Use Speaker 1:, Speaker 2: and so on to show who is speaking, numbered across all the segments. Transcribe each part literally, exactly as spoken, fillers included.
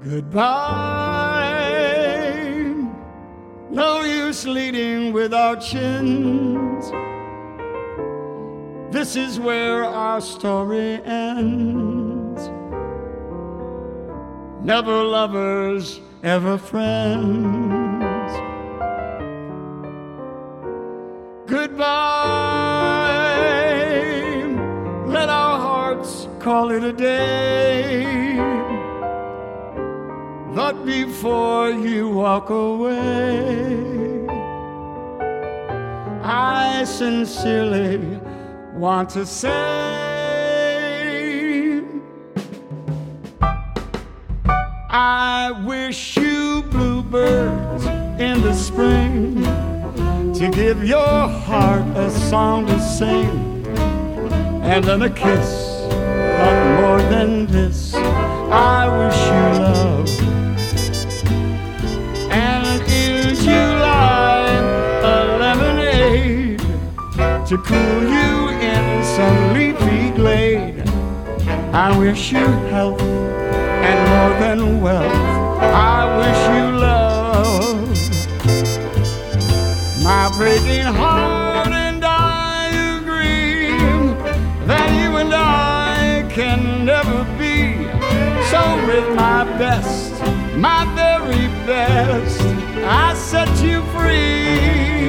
Speaker 1: Goodbye, no use leading with our chins. This is where our story ends. Never lovers, ever friends. Goodbye, let our hearts call it a day. But before you walk away, I sincerely want to say I wish you bluebirds in the spring to give your heart a song to sing, and then a kiss, but more than this, I wish you love. And in July, a lemonade to cool you in some leafy glade. I wish you health and more than wealth. I wish you love. My breaking heart and I agree that you and I can never be. So with my best, my very best, I set you free.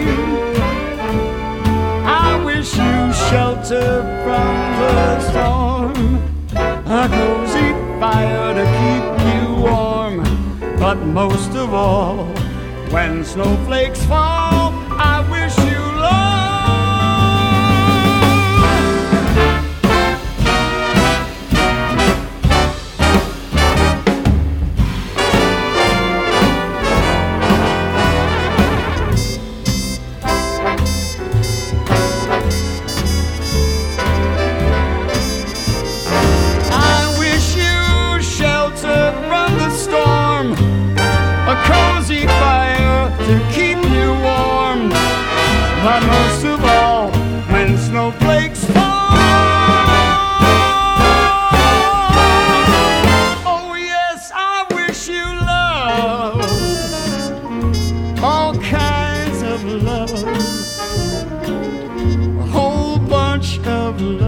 Speaker 1: I wish you shelter from the storm, a cozy fire to keep you warm. But most of all, when snowflakes fall, I wish you but most of all, when snowflakes fall. Oh yes, I wish you love, all kinds of love, a whole bunch of love.